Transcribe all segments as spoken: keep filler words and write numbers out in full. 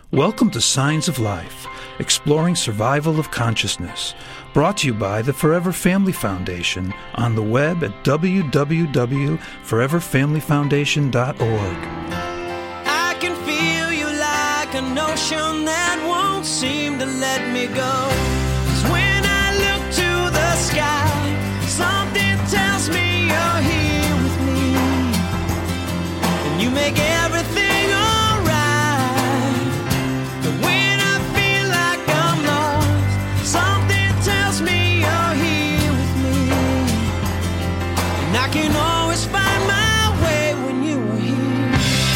Welcome to Signs of Life, exploring survival of consciousness, brought to you by the Forever Family Foundation on the web at w w w dot forever family foundation dot org. I can feel you like an ocean that won't seem to let me go. 'Cause when I look to the sky, something tells me you're here with me, and you make everything can always find my way when you are here.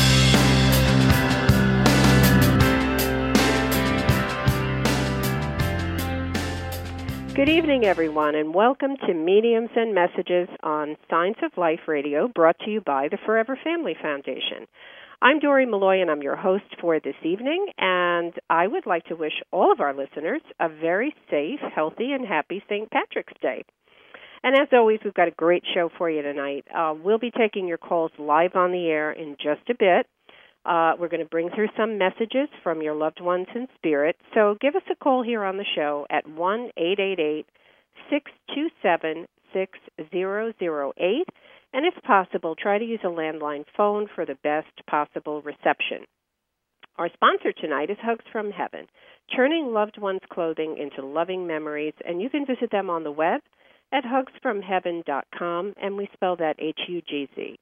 Good evening, everyone, and welcome to Mediums and Messages on Signs of Life Radio, brought to you by the Forever Family Foundation. I'm Dori Malloy, and I'm your host for this evening, and I would like to wish all of our listeners a very safe, healthy, and happy Saint Patrick's Day. And as always, we've got a great show for you tonight. Uh, we'll be taking your calls live on the air in just a bit. Uh, we're going to bring through some messages from your loved ones in spirit. So give us a call here on the show at one eight eight eight, six two seven, six zero zero eight. And if possible, try to use a landline phone for the best possible reception. Our sponsor tonight is Hugs from Heaven, turning loved ones' clothing into loving memories. And you can visit them on the web at hugs from heaven dot com, and we spell that H U G Z.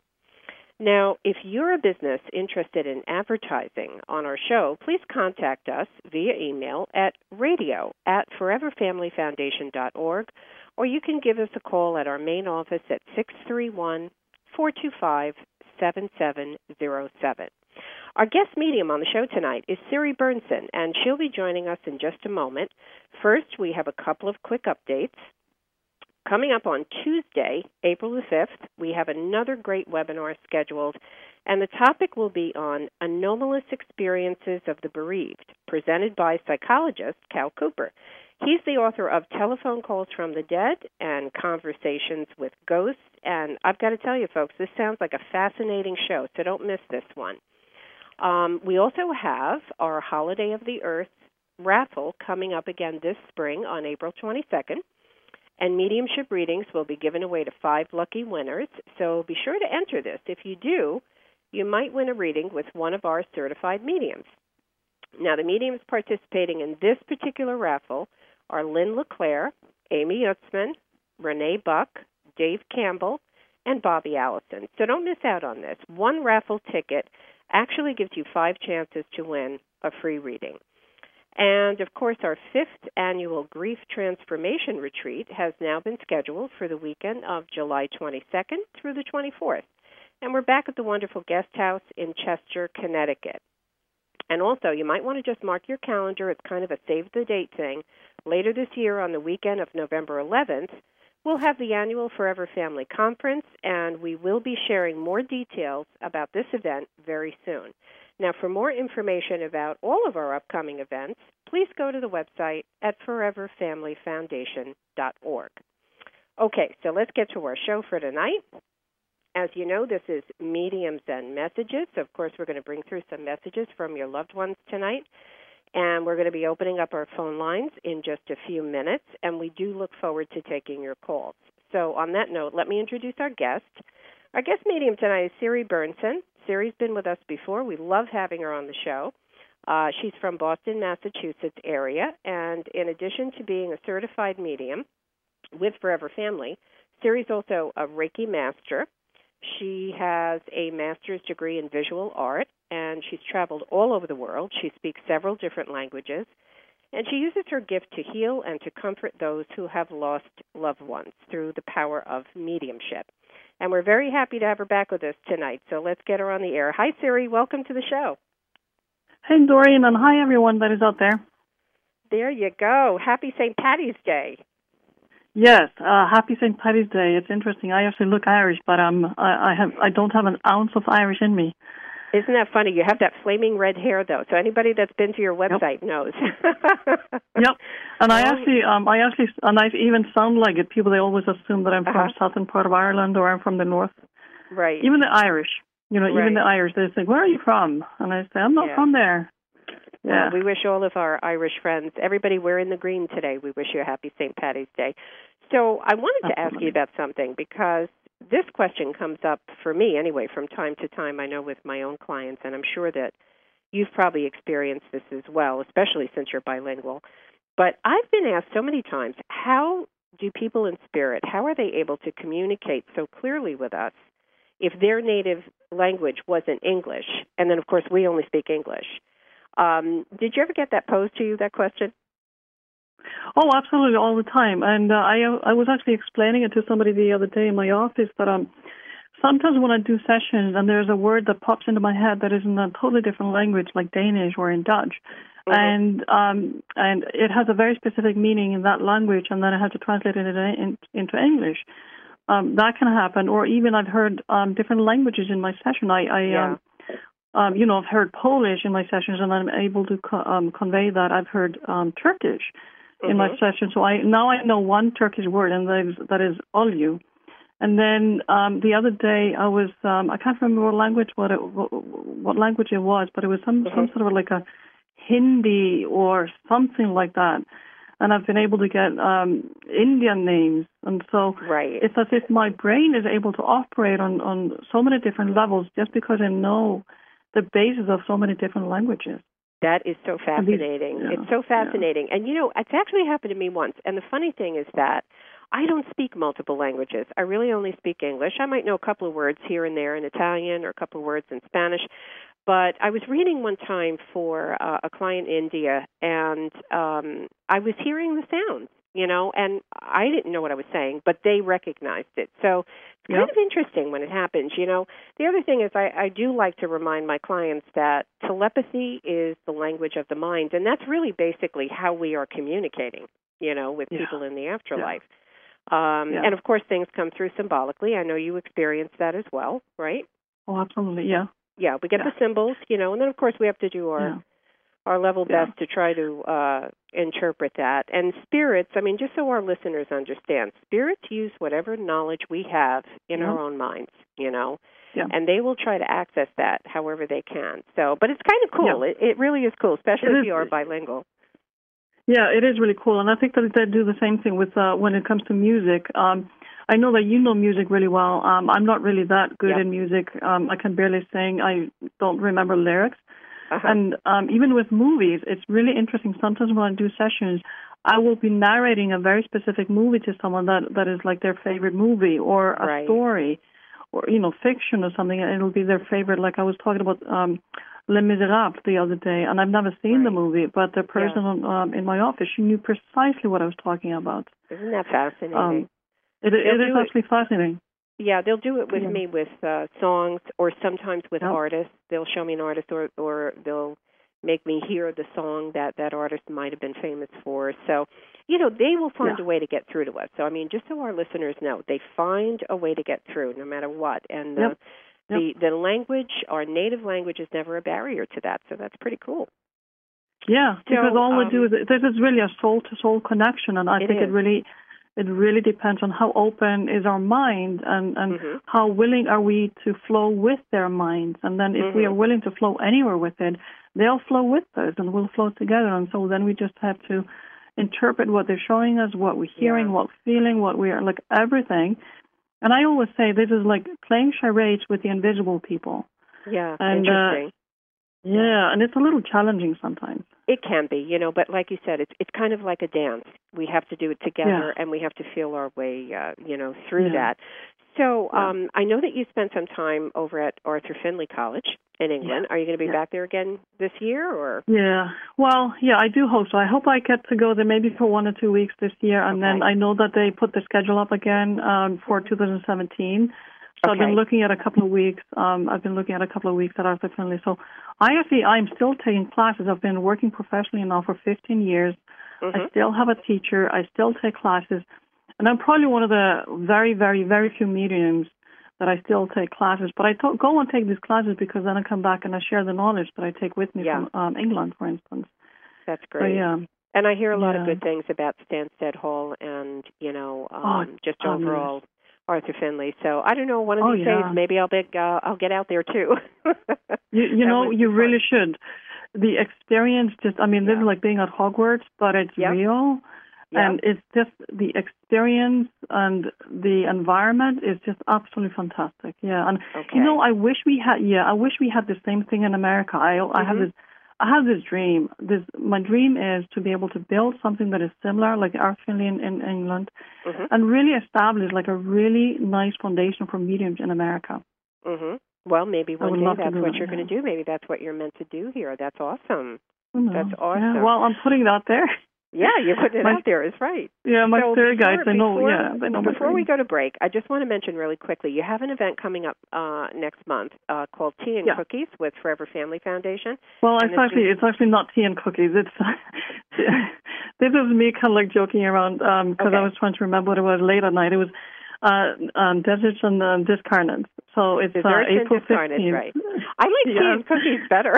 Now, if you're a business interested in advertising on our show, please contact us via email at radio at forever family foundation dot org, or you can give us a call at our main office at six three one, four two five, seven seven zero seven. Our guest medium on the show tonight is Siri Bernson, and she'll be joining us in just a moment. First, we have a couple of quick updates. Coming up on Tuesday, April the fifth, we have another great webinar scheduled, and the topic will be on anomalous experiences of the bereaved, presented by psychologist Cal Cooper. He's the author of Telephone Calls from the Dead and Conversations with Ghosts, and I've got to tell you, folks, this sounds like a fascinating show, so don't miss this one. Um, we also have our Holiday of the Earth raffle coming up again this spring on April twenty-second. And mediumship readings will be given away to five lucky winners, so be sure to enter this. If you do, you might win a reading with one of our certified mediums. Now, the mediums participating in this particular raffle are Lynn LeClaire, Amy Utzman, Renee Buck, Dave Campbell, and Bobby Allison. So don't miss out on this. One raffle ticket actually gives you five chances to win a free reading. And, of course, our fifth annual Grief Transformation Retreat has now been scheduled for the weekend of July twenty-second through the twenty-fourth. And we're back at the wonderful guest house in Chester, Connecticut. And also, you might want to just mark your calendar. It's kind of a save-the-date thing. Later this year, on the weekend of November eleventh, we'll have the annual Forever Family Conference, and we will be sharing more details about this event very soon. Now, for more information about all of our upcoming events, please go to the website at forever family foundation dot org. Okay, so let's get to our show for tonight. As you know, this is Mediums and Messages. Of course, we're going to bring through some messages from your loved ones tonight, and we're going to be opening up our phone lines in just a few minutes, and we do look forward to taking your calls. So on that note, let me introduce our guest. Our guest medium tonight is Siri Bernson. Siri's been with us before. We love having her on the show. Uh, she's from Boston, Massachusetts area, and in addition to being a certified medium with Forever Family, Siri's also a Reiki master. She has a master's degree in visual art, and she's traveled all over the world. She speaks several different languages, and she uses her gift to heal and to comfort those who have lost loved ones through the power of mediumship. And we're very happy to have her back with us tonight, so let's get her on the air. Hi, Siri. Welcome to the show. Hey, Dorian, and hi, everyone that is out there. There you go. Happy Saint Patty's Day. Yes, uh, happy Saint Patty's Day. It's interesting. I actually look Irish, but um, I, I have I don't have an ounce of Irish in me. Isn't that funny? You have that flaming red hair, though. So anybody that's been to your website yep. knows. Yep. And I actually, um, I actually, and I even sound like it. People, they always assume that I'm from uh-huh. southern part of Ireland or I'm from the north. Right. Even the Irish, you know, right. even the Irish, they say, "Where are you from?" And I say, "I'm not yeah. from there." Well, we wish all of our Irish friends, everybody wearing the green today, we wish you a happy Saint Paddy's Day. So I wanted to Absolutely. ask you about something, because this question comes up for me anyway from time to time, I know with my own clients, and I'm sure that you've probably experienced this as well, especially since you're bilingual. But I've been asked so many times, how do people in spirit, how are they able to communicate so clearly with us if their native language wasn't English? And then, of course, we only speak English. Um, did you ever get that posed to you, that question? Oh, absolutely, all the time. And uh, I I was actually explaining it to somebody the other day in my office that um sometimes when I do sessions and there's a word that pops into my head that is in a totally different language, like Danish or in Dutch, mm-hmm. and um and it has a very specific meaning in that language, and then I have to translate it in, into English. Um, that can happen. Or even I've heard um, different languages in my session. I, I yeah. um, um, you know, I've heard Polish in my sessions, and I'm able to co- um, convey that. I've heard um, Turkish in mm-hmm. my session. So I now I know one Turkish word, and that is, that is Olyu. And then um, the other day I was um, I can't remember what language what it, what, what language it was, but it was some mm-hmm. some sort of like a Hindi or something like that. And I've been able to get um, Indian names. And so right. it's as if my brain is able to operate on, on so many different levels just because I know the basis of so many different languages. That is so fascinating. These, yeah, it's so fascinating. Yeah. And, you know, it's actually happened to me once. And the funny thing is that I don't speak multiple languages. I really only speak English. I might know a couple of words here and there in Italian or a couple of words in Spanish. But I was reading one time for uh, a client in India, and um, I was hearing the sounds, you know, and I didn't know what I was saying, but they recognized it. So it's kind yep. of interesting when it happens, you know. The other thing is I, I do like to remind my clients that telepathy is the language of the mind, and that's really basically how we are communicating, you know, with yeah. people in the afterlife. Yeah. Um, yeah. And, of course, things come through symbolically. I know you experienced that as well, right? Oh, absolutely, yeah. Yeah, we get yeah. the symbols, you know, and then, of course, we have to do our yeah. our level yeah. best to try to uh, interpret that. And spirits, I mean, just so our listeners understand, spirits use whatever knowledge we have in yeah. our own minds, you know, yeah. and they will try to access that however they can. So, but it's kind of cool. Yeah. It, it really is cool, especially it if is, you are bilingual. Yeah, it is really cool. And I think that they do the same thing with uh, when it comes to music. Um, I know that you know music really well. Um, I'm not really that good yep. in music. Um, I can barely sing. I don't remember lyrics. Uh-huh. And um, even with movies, it's really interesting. Sometimes when I do sessions, I will be narrating a very specific movie to someone that, that is like their favorite movie or a right. story or, you know, fiction or something, and it'll be their favorite. Like I was talking about um, Les Miserables the other day, and I've never seen right. the movie, but the person yeah. um, in my office, she knew precisely what I was talking about. Isn't that fascinating? Um, it it is actually it. fascinating. Yeah, they'll do it with yeah. me with uh, songs, or sometimes with yep. artists. They'll show me an artist, or, or they'll make me hear the song that that artist might have been famous for. So, you know, they will find yeah. a way to get through to us. So, I mean, just so our listeners know, they find a way to get through no matter what. And yep. uh, the, the language, our native language, is never a barrier to that. So that's pretty cool. Yeah, so, because all um, we do is, this is really a soul-to-soul connection, and I it think is. it really it really depends on how open is our mind and, and mm-hmm. how willing are we to flow with their minds. And then if mm-hmm. we are willing to flow anywhere with it, they'll flow with us and we'll flow together. And so then we just have to interpret what they're showing us, what we're hearing, yeah. what we're feeling, what we are, like everything. And I always say this is like playing charades with the invisible people. Yeah, and, interesting. Uh, yeah, and it's a little challenging sometimes. It can be, you know, but like you said, it's it's kind of like a dance. We have to do it together, yeah. and we have to feel our way, uh, you know, through yeah. that. So yeah. um, I know that you spent some time over at Arthur Findlay College in England. Yeah. Are you going to be yeah. back there again this year, or? Yeah, well, yeah, I do hope so. I hope I get to go there maybe for one or two weeks this year, and okay. then I know that they put the schedule up again um, for two thousand seventeen. So okay. I've been looking at a couple of weeks. Um, I've been looking at a couple of weeks at Arthur Findlay. So I actually, I'm still taking classes. I've been working professionally now for fifteen years. Mm-hmm. I still have a teacher. I still take classes. And I'm probably one of the very, very, very few mediums that I still take classes. But I to- go and take these classes because then I come back and I share the knowledge that I take with me yeah. from um, England, for instance. That's great. So, yeah. And I hear a lot yeah. of good things about Stansted Hall and, you know, um, oh, just oh, overall yes. Arthur Findlay. So I don't know, one of oh, these yeah. days maybe I'll be, uh, I'll get out there too. you you know, you you really should. the experience just, I mean, this Yeah. is like being at Hogwarts, but it's Yep. real. Yep. And it's just the experience and the environment is just absolutely fantastic. Yeah. And, Okay. you know, I wish we had, yeah, I wish we had the same thing in America. I, I have Mhm. this, I have this dream. This, my dream is to be able to build something that is similar, like Art Finley in, in England, Mhm. and really establish like a really nice foundation for mediums in America. Mhm. Well, maybe I one would day love to that's do what that, you're yeah. going to do. Maybe that's what you're meant to do here. That's awesome. I know. That's Yeah, awesome. well, I'm putting that there. Yeah, you're putting it My- out there. Is right. Yeah, my So spirit before- guides, I know, before- yeah, they know my Before we dream. go to break, I just want to mention really quickly, you have an event coming up uh, next month uh, called Tea and Yeah. Cookies with Forever Family Foundation. Well, And it's actually it's actually not tea and cookies. It's this was me kind of like joking around because Okay. I was trying to remember what it was late at night. It was uh, um, deserts and uh, discarnates. So it's uh, Desserts and April discarnates, fifteenth. right. I like tea Yeah. and cookies better.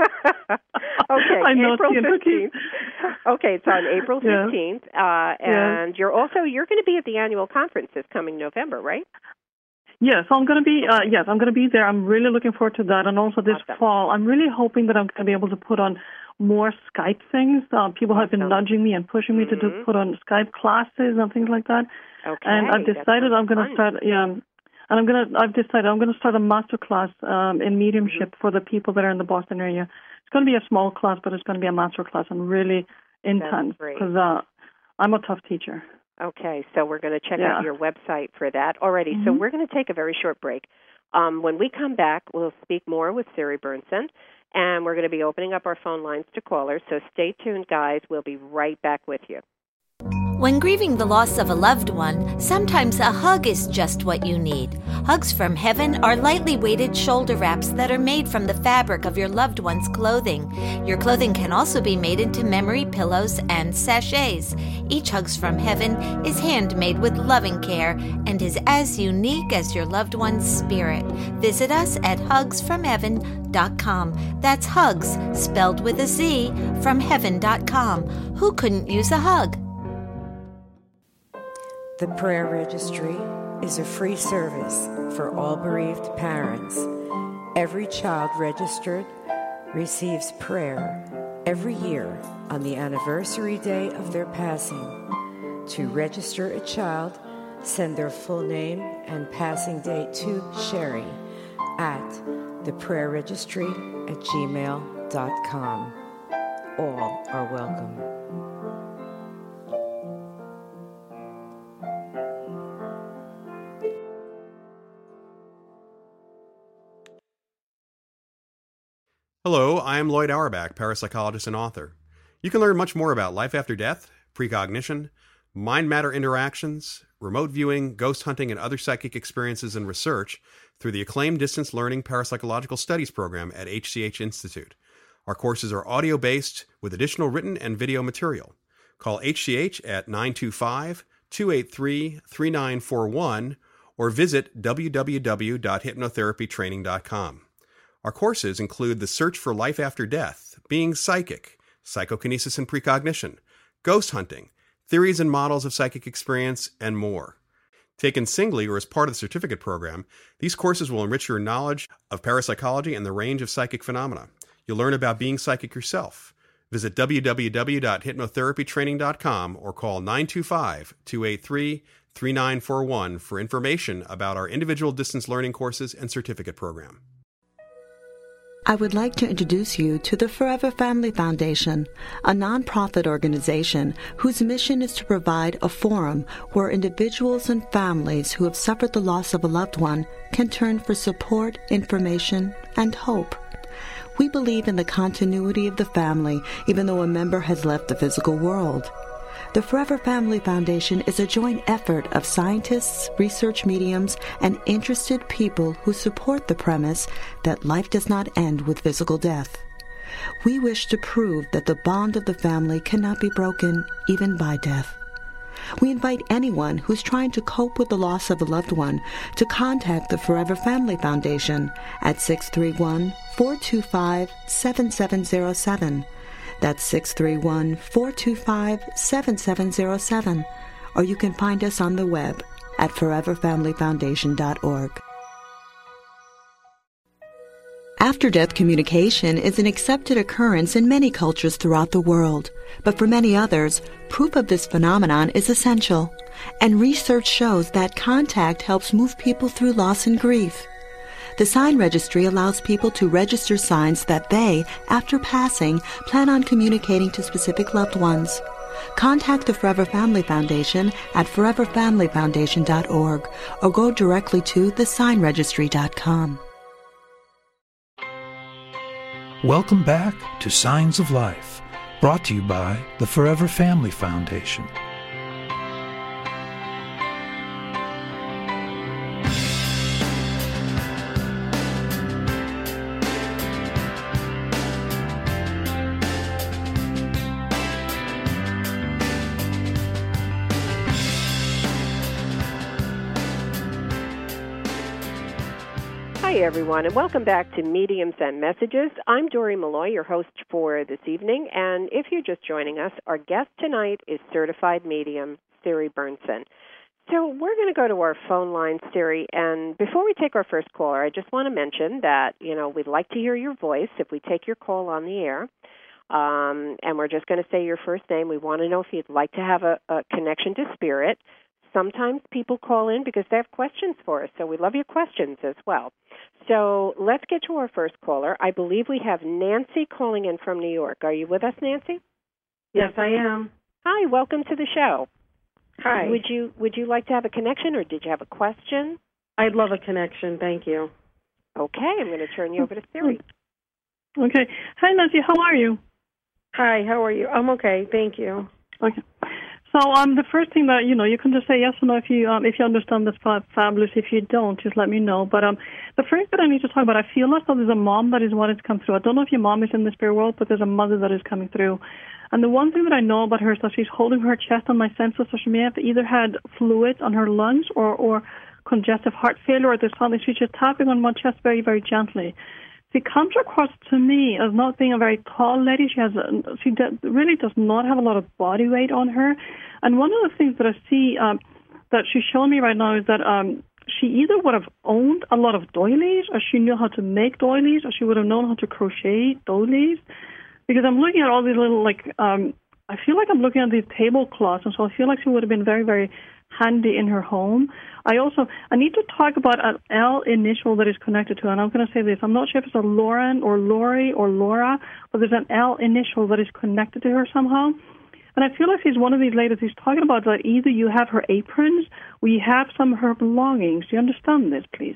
Okay, I know April tea and cookies. fifteenth. Okay, it's on April Yeah. fifteenth, uh, and you're also you're going to be at the annual conference this coming November, right? Yes, I'm going to be. Uh, yes, I'm going to be there. I'm really looking forward to that. And also this Awesome. fall, I'm really hoping that I'm going to be able to put on more Skype things. Uh, people have been Awesome. nudging me and pushing me to do, Mhm. put on Skype classes and things like that. Okay. And I've that decided sounds I'm going to fun. start. Yeah, and I'm going to. I've decided I'm going to start a master class um, in mediumship Mm-hmm. for the people that are in the Boston area. It's going to be a small class, but it's going to be a master class and really intense great. because uh, I'm a tough teacher. Okay, so we're going to check Yeah. out your website for that already. So Mhm. we're going to take a very short break. Um, when we come back, we'll speak more with Siri Bernson, and we're going to be opening up our phone lines to callers. So stay tuned, guys. We'll be right back with you. When grieving the loss of a loved one, sometimes a hug is just what you need. Hugs from Heaven are lightly weighted shoulder wraps that are made from the fabric of your loved one's clothing. Your clothing can also be made into memory pillows and sachets. Each Hugs from Heaven is handmade with loving care and is as unique as your loved one's spirit. Visit us at hugs from heaven dot com. That's hugs, spelled with a Z, from heaven dot com. Who couldn't use a hug? The Prayer Registry is a free service for all bereaved parents. Every child registered receives prayer every year on the anniversary day of their passing. To register a child, send their full name and passing date to Sherry at the prayer registry at gmail dot com. All are welcome. Hello, I am Lloyd Auerbach, parapsychologist and author. You can learn much more about life after death, precognition, mind-matter interactions, remote viewing, ghost hunting, and other psychic experiences and research through the acclaimed Distance Learning Parapsychological Studies program at H C H Institute. Our courses are audio-based with additional written and video material. Call H C H at nine two five, two eight three, three nine four one or visit w w w dot hypnotherapy training dot com. Our courses include The Search for Life After Death, Being Psychic, Psychokinesis and Precognition, Ghost Hunting, Theories and Models of Psychic Experience, and more. Taken singly or as part of the certificate program, these courses will enrich your knowledge of parapsychology and the range of psychic phenomena. You'll learn about being psychic yourself. Visit w w w dot hypnotherapy training dot com or call nine two five, two eight three, three nine four one for information about our individual distance learning courses and certificate program. I would like to introduce you to the Forever Family Foundation, a nonprofit organization whose mission is to provide a forum where individuals and families who have suffered the loss of a loved one can turn for support, information, and hope. We believe in the continuity of the family even though a member has left the physical world. The Forever Family Foundation is a joint effort of scientists, research mediums, and interested people who support the premise that life does not end with physical death. We wish to prove that the bond of the family cannot be broken even by death. We invite anyone who's trying to cope with the loss of a loved one to contact the Forever Family Foundation at six three one, four two five, seven seven zero seven. That's six three one, four two five, seven seven zero seven. Or you can find us on the web at forever family foundation dot org. After-death communication is an accepted occurrence in many cultures throughout the world, but for many others, proof of this phenomenon is essential, and research shows that contact helps move people through loss and grief. The Sign Registry allows people to register signs that they, after passing, plan on communicating to specific loved ones. Contact the Forever Family Foundation at forever family foundation dot org or go directly to the sign registry dot com. Welcome back to Signs of Life, brought to you by the Forever Family Foundation. Hi, everyone, and welcome back to Mediums and Messages. I'm Dory Malloy, your host for this evening, and if you're just joining us, our guest tonight is certified medium Siri Bernson. So we're going to go to our phone line, Siri, and before we take our first caller, I just want to mention that, you know, we'd like to hear your voice if we take your call on the air, um, and we're just going to say your first name. We want to know if you'd like to have a, a connection to spirit. Sometimes people call in because they have questions for us, so we love your questions as well. So let's get to our first caller. I believe we have Nancy calling in from New York. Are you with us, Nancy? Yes, I am. Hi, welcome to the show. Hi. Would you would you like to have a connection, or did you have a question? I'd love a connection, thank you. Okay, I'm going to turn you over to Siri. Okay. Hi, Nancy. How are you? Hi, how are you? I'm okay, thank you. Okay. So um, the first thing that, you know, you can just say yes or no if you um, if you understand this fa- fabulous. If you don't, just let me know. But um, the first thing I need to talk about, I feel like there's a mom that is wanting to come through. I don't know if your mom is in the spirit world, but there's a mother that is coming through. And the one thing that I know about her is that she's holding her chest on my senses, so she may have either had fluid on her lungs or, or congestive heart failure, or there's something. She's just tapping on my chest very, very gently. She comes across to me as not being a very tall lady. She has, a, she de- really does not have a lot of body weight on her. And one of the things that I see um, that she's showing me right now is that um, she either would have owned a lot of doilies, or she knew how to make doilies, or she would have known how to crochet doilies. Because I'm looking at all these little, like, um, I feel like I'm looking at these tablecloths, and so I feel like she would have been very, very handy in her home. I also, I need to talk about an L initial that is connected to her, and I'm going to say this. I'm not sure if it's a Lauren or Lori or Laura, but there's an L initial that is connected to her somehow. And I feel like she's one of these ladies who's talking about that either you have her aprons or you have some of her belongings. Do you understand this, please?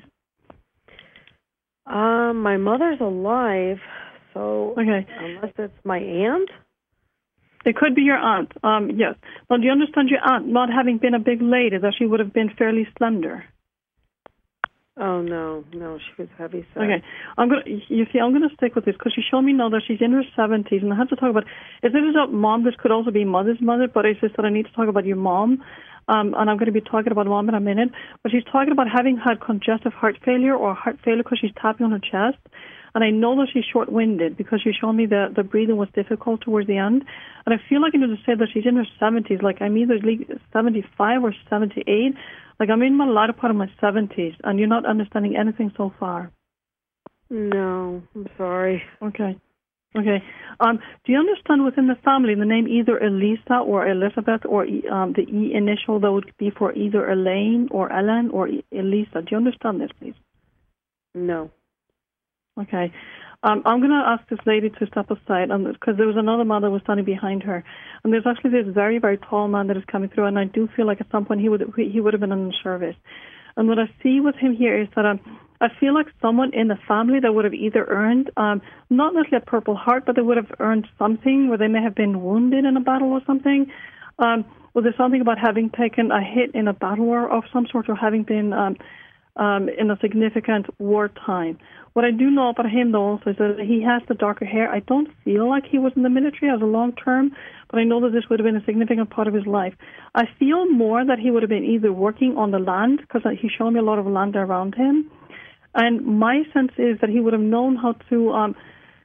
Um, my mother's alive, so okay. Unless it's my aunt? It could be your aunt, um, yes. Now, do you understand your aunt not having been a big lady, that she would have been fairly slender? Oh, no, no, she was heavy set. Okay, I'm gonna. You see, I'm going to stick with this because she showed me now that she's in her seventies, and I have to talk about, if this is a mom, this could also be mother's mother, but it's just that I need to talk about your mom, um, and I'm going to be talking about mom in a minute, but she's talking about having had congestive heart failure or heart failure because she's tapping on her chest. And I know that she's short-winded because she showed me that the breathing was difficult towards the end. And I feel like I need to say that she's in her seventies. Like, I'm either seventy-five or seventy-eight. Like, I'm in my latter part of my seventies, and you're not understanding anything so far. No, I'm sorry. Okay. Okay. Um, do you understand within the family the name either Elisa or Elizabeth, or um, the E initial that would be for either Elaine or Ellen or Elisa? Do you understand this, please? No. Okay. Um, I'm going to ask this lady to step aside because there was another man that was standing behind her. And there's actually this very, very tall man that is coming through, and I do feel like at some point he would he would have been in the service. And what I see with him here is that um, I feel like someone in the family that would have either earned, um, not necessarily a Purple Heart, but they would have earned something where they may have been wounded in a battle or something. Um, well, there's something about having taken a hit in a battle war of some sort, or having been um, um, in a significant wartime. What I do know about him, though, also is that he has the darker hair. I don't feel like he was in the military as a long term, but I know that this would have been a significant part of his life. I feel more that he would have been either working on the land, because he's showing me a lot of land around him, and my sense is that he would have known how to um,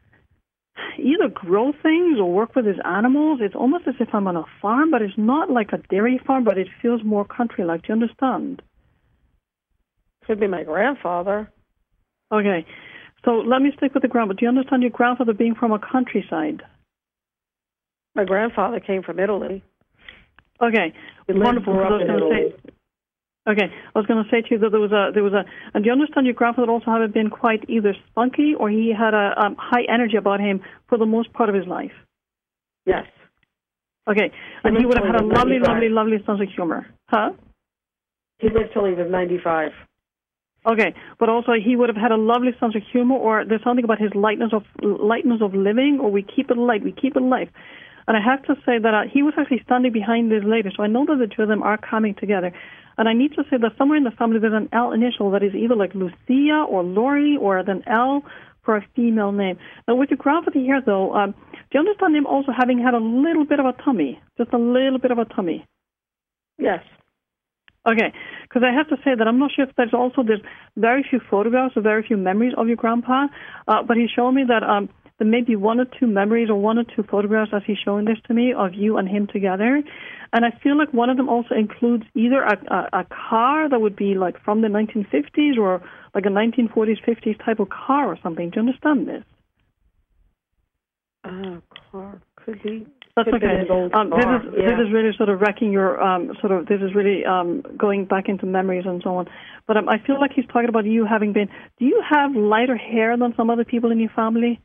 either grow things or work with his animals. It's almost as if I'm on a farm, but it's not like a dairy farm, but it feels more country-like. Do you understand? Could be my grandfather. Okay. So let me stick with the grandpa. Do you understand your grandfather being from a countryside? My grandfather came from Italy. Okay, He lived, wonderful. grew I up was in going to Italy. say. Okay, I was going to say to you that there was a there was a. And do you understand your grandfather also had been quite either spunky or he had a um, high energy about him for the most part of his life? Yes. Okay, and he would have had a lived till he lovely, was lovely, ninety-five. lovely sense of humor, huh? He lived till he was ninety-five. Okay, but also he would have had a lovely sense of humor, or there's something about his lightness of lightness of living, or we keep it light, we keep it light. And I have to say that uh, he was actually standing behind this lady, so I know that the two of them are coming together. And I need to say that somewhere in the family there's an L initial that is either like Lucia or Lori or an L for a female name. Now with your grandfather here, though, um, do you understand him also having had a little bit of a tummy, just a little bit of a tummy? Yes. Okay, because I have to say that I'm not sure if there's also there's very few photographs or very few memories of your grandpa, uh, but he's showing me that um, there may be one or two memories or one or two photographs as he's showing this to me of you and him together, and I feel like one of them also includes either a, a, a car that would be like from the nineteen fifties or like a nineteen forties, fifties type of car or something. Do you understand this? Uh, car could be. That's could be okay. an old Um, this car, is yeah. this is really sort of wrecking your um, sort of. This is really um, going back into memories and so on. But um, I feel like he's talking about you having been. Do you have lighter hair than some other people in your family?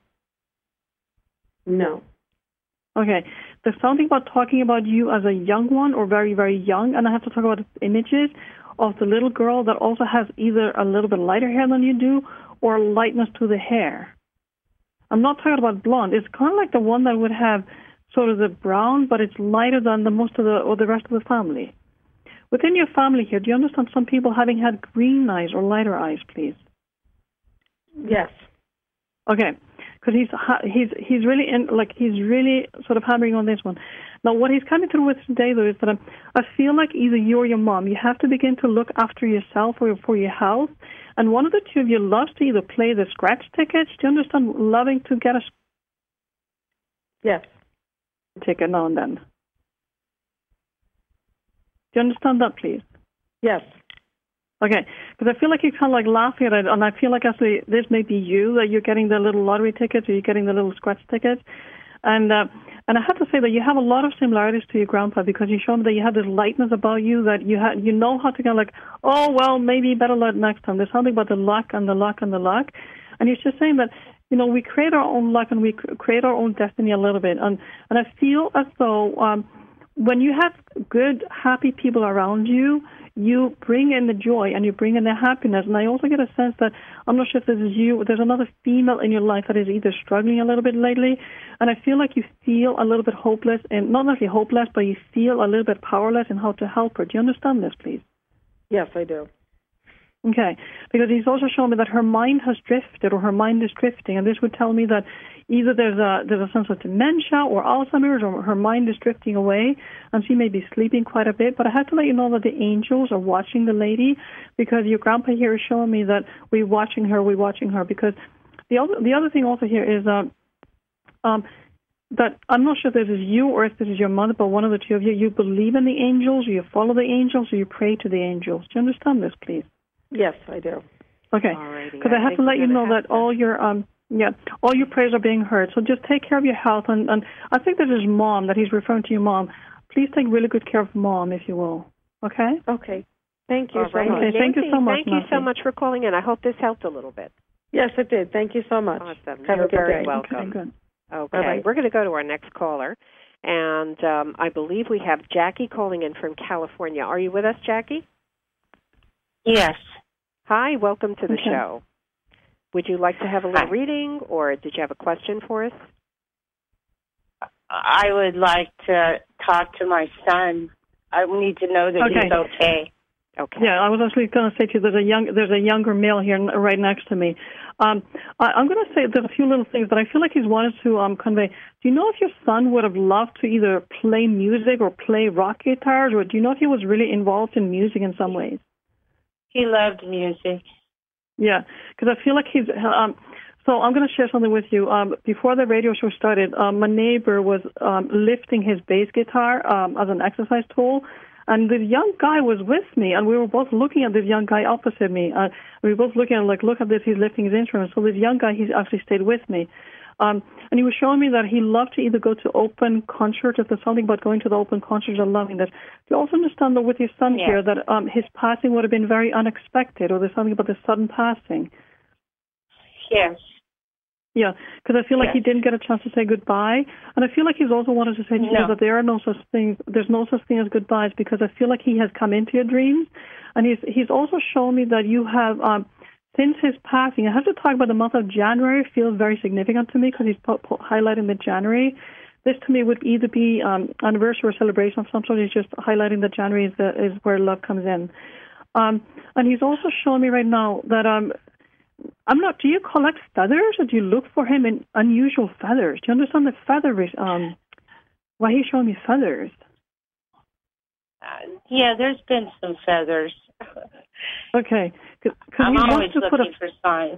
No. Okay. There's something about talking about you as a young one or very, very young, and I have to talk about images of the little girl that also has either a little bit lighter hair than you do or lightness to the hair. I'm not talking about blonde. It's kind of like the one that would have sort of the brown, but it's lighter than the most of the or the rest of the family. Within your family here, do you understand some people having had green eyes or lighter eyes, please? Yes. Okay, because he's he's he's really in, like he's really sort of hammering on this one. Now, what he's coming through with today, though, is that I'm, I feel like either you or your mom, you have to begin to look after yourself or for your health, and one of the two of you loves to either play the scratch tickets. Do you understand? Loving to get a Yes. ticket now and then. Do you understand that, please? Yes. Okay, because I feel like you're kind of like laughing at it, and I feel like actually this may be you, that you're getting the little lottery tickets or you're getting the little scratch tickets. And uh, and I have to say that you have a lot of similarities to your grandpa because you show me that you have this lightness about you that you ha- you know how to kind of like, oh, well, maybe better luck next time. There's something about the luck and the luck and the luck. And he's just saying that, you know, we create our own luck and we create our own destiny a little bit. And, and I feel as though um, when you have good, happy people around you, you bring in the joy and you bring in the happiness. And I also get a sense that, I'm not sure if this is you, there's another female in your life that is either struggling a little bit lately, and I feel like you feel a little bit hopeless, and not necessarily hopeless, but you feel a little bit powerless in how to help her. Do you understand this, please? Yes, I do. Okay, because he's also shown me that her mind has drifted, or her mind is drifting, and this would tell me that either there's a there's a sense of dementia or Alzheimer's, or her mind is drifting away, and she may be sleeping quite a bit. But I have to let you know that the angels are watching the lady, because your grandpa here is showing me that we're watching her, we're watching her. Because the other the other thing also here is um um. that I'm not sure if this is you or if this is your mother, but one of the two of you, you believe in the angels, or you follow the angels, or you pray to the angels. Do you understand this, please? Yes, I do. Okay, because I, I have to let you know that to. all your um yeah all your prayers are being heard. So just take care of your health, and, and I think that is mom that he's referring to your mom. Please take really good care of mom, if you will. Okay. Okay. Thank you all so right. much. Okay, thank you so much. Thank you Nancy. so much for calling in. I hope this helped a little bit. Yes, it did. Thank you so much. Awesome. Have You're a good very day. welcome. Okay, good. Okay, Bye-bye. we're going to go to our next caller, and um, I believe we have Jackie calling in from California. Are you with us, Jackie? Yes. Hi, welcome to the Okay. show. Would you like to have a little Hi. reading, or did you have a question for us? I would like to talk to my son. I need to know that Okay. he's okay. Okay. Yeah, I was actually going to say to you, there's a young, there's a younger male here n- right next to me. Um, I, I'm going to say there's a few little things that I feel like he's wanted to um, convey. Do you know if your son would have loved to either play music or play rock guitars, or do you know if he was really involved in music in some ways? He loved music. Yeah, because I feel like he's. Um, so I'm going to share something with you. Um, before the radio show started, um, my neighbor was um, lifting his bass guitar um, as an exercise tool. And this young guy was with me, and we were both looking at this young guy opposite me. Uh, we were both looking at, like, look at this, he's lifting his instrument. So this young guy, he's actually stayed with me. Um, and he was showing me that he loved to either go to open concerts, if there's something about going to the open concerts and loving that. You also understand that with your son Yes. here, that um, his passing would have been very unexpected, or there's something about the sudden passing. Yes. Yeah, because I feel like Yes. he didn't get a chance to say goodbye, and I feel like he's also wanted to say to No. you that there are no such things. There's no such thing as goodbyes, because I feel like he has come into your dreams, and he's he's also shown me that you have um, since his passing. I have to talk about the month of January. Feels very significant to me because he's po- po- highlighting the January. This to me would either be um, anniversary or celebration of some sort. He's just highlighting that January is the, is where love comes in, um, and he's also showing me right now that um. I'm not. Do you collect feathers, or do you look for him in unusual feathers? Do you understand the feather? Um, why he's showing me feathers? Uh, yeah, there's been some feathers. Okay, because I'm he always wants to looking put a. for signs.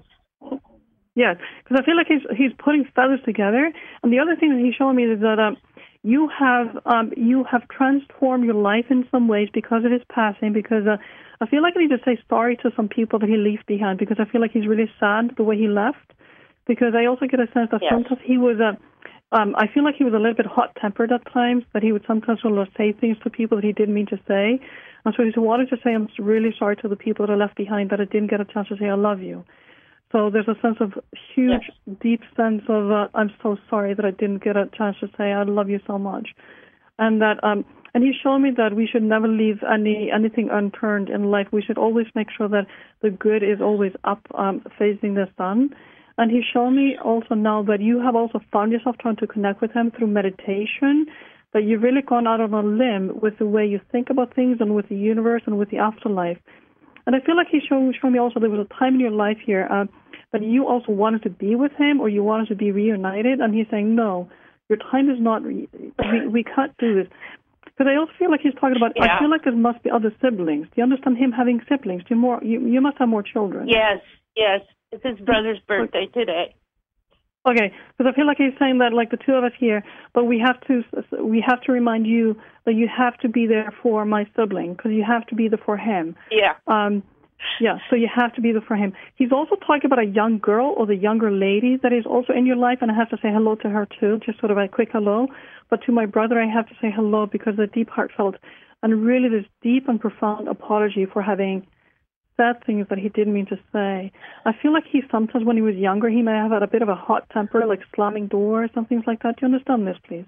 Yeah, because I feel like he's he's putting feathers together. And the other thing that he's showing me is that um, you have um, you have transformed your life in some ways because of his passing. Because uh, I feel like I need to say sorry to some people that he left behind, because I feel like he's really sad the way he left. Because I also get a sense that Yes. sometimes he was a. Um, I feel like he was a little bit hot-tempered at times, that he would sometimes sort of say things to people that he didn't mean to say. And so he wanted to say, I'm really sorry to the people that I left behind, that I didn't get a chance to say I love you. So there's a sense of huge, Yes. deep sense of, uh, I'm so sorry that I didn't get a chance to say I love you so much. And that, um, and he showed me that we should never leave any anything unturned in life. We should always make sure that the good is always up, um, facing the sun. And he showed me also now that you have also found yourself trying to connect with him through meditation, that you've really gone out on a limb with the way you think about things and with the universe and with the afterlife. And I feel like he showed, showed me also there was a time in your life here uh, that you also wanted to be with him, or you wanted to be reunited, and he's saying, no, your time is not, re- we, we can't do this. Because I also feel like he's talking about, Yeah. I feel like there must be other siblings. Do you understand him having siblings? Do you, more, you, you must have more children. Yes, yes. It's his brother's birthday today. Okay, because I feel like he's saying that, like the two of us here, but we have to we have to remind you that you have to be there for my sibling, because you have to be there for him. Yeah. Um, yeah, so you have to be there for him. He's also talking about a young girl or the younger lady that is also in your life, and I have to say hello to her too, just sort of a quick hello. But to my brother, I have to say hello because the deep heartfelt and really this deep and profound apology for having said things that he didn't mean to say. I feel like he sometimes, when he was younger, he may have had a bit of a hot temper, like slamming doors and things like that. Do you understand this, please?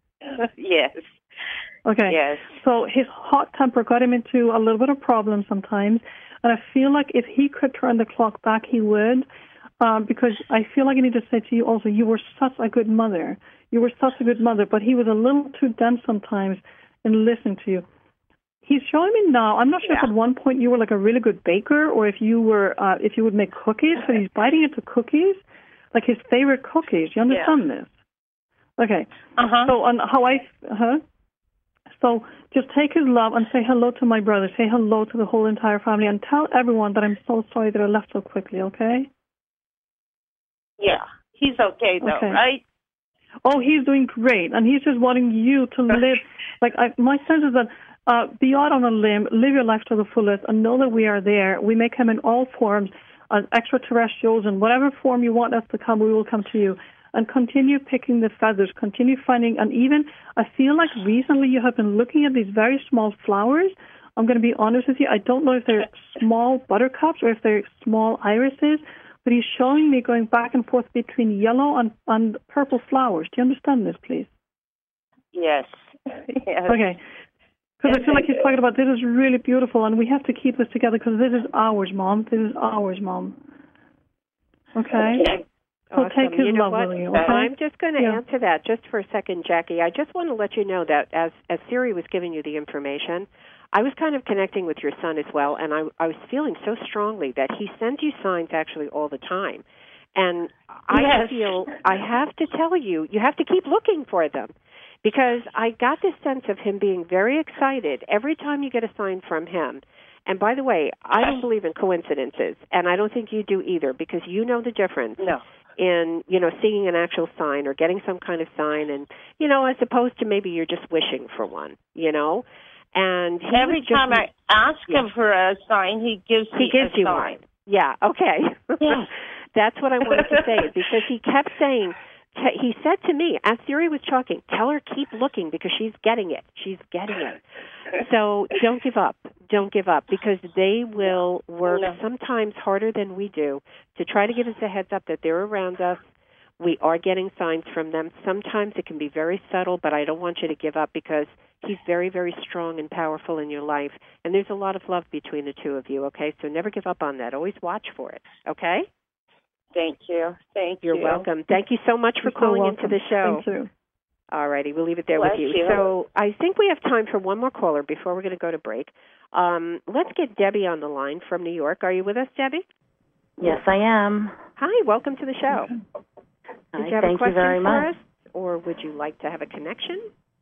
Yes. Okay. Yes. So his hot temper got him into a little bit of problems sometimes, and I feel like if he could turn the clock back, he would, um, because I feel like I need to say to you also, you were such a good mother. You were such a good mother, but he was a little too dense sometimes in listening to you. He's showing me now. I'm not sure Yeah. if at one point you were like a really good baker, or if you were, uh, if you would make cookies. But he's biting into cookies, like his favorite cookies. You understand this? Okay. Uh huh. So on how I, huh? So just take his love and say hello to my brother. Say hello to the whole entire family, and tell everyone that I'm so sorry that I left so quickly. Okay? Yeah. He's okay though, Okay. right? Oh, he's doing great, and he's just wanting you to live. Like I, my sense is that. Uh, be out on a limb, live your life to the fullest, and know that we are there. We may come in all forms, as extraterrestrials, in whatever form you want us to come, we will come to you. And continue picking the feathers, continue finding, and even, I feel like recently you have been looking at these very small flowers. I'm going to be honest with you, I don't know if they're small buttercups or if they're small irises, but he's showing me going back and forth between yellow and, and purple flowers. Do you understand this, please? Yes. Yes. Okay. Because I feel like he's talking about this is really beautiful, and we have to keep this together because this is ours, Mom. This is ours, Mom. Okay? Okay. So Awesome. take his You know love, what? will you? Okay? I'm just going to Yeah. answer that just for a second, Jackie. I just want to let you know that as as Siri was giving you the information, I was kind of connecting with your son as well, and I, I was feeling so strongly that he sends you signs actually all the time. And I Yes. feel I have to tell you, you have to keep looking for them. Because I got this sense of him being very excited every time you get a sign from him. And by the way, I don't believe in coincidences, and I don't think you do either, because you know the difference No. in, you know, seeing an actual sign or getting some kind of sign, and, you know, as opposed to maybe you're just wishing for one, you know. And he every was just, time I ask yeah. him for a sign, he gives he me gives a you sign. one. Yeah, okay. Yes. That's what I wanted to say, because he kept saying, he said to me, as Theory was talking, tell her keep looking because she's getting it. She's getting it. So don't give up. Don't give up, because they will work No. sometimes harder than we do to try to give us a heads up that they're around us. We are getting signs from them. Sometimes it can be very subtle, but I don't want you to give up, because he's very, very strong and powerful in your life, and there's a lot of love between the two of you, okay? So never give up on that. Always watch for it, okay? Thank you. Thank You're you. welcome. Thank you so much for You're so calling welcome. into the show. Thank you. All righty, we'll leave it there Bless with you. you. So I think we have time for one more caller before we're going to go to break. Um, let's get Debbie on the line from New York. Are you with us, Debbie? Yes, I am. Hi, welcome to the show. Hi, Did you have thank a question you very for much. us, or would you like to have a connection?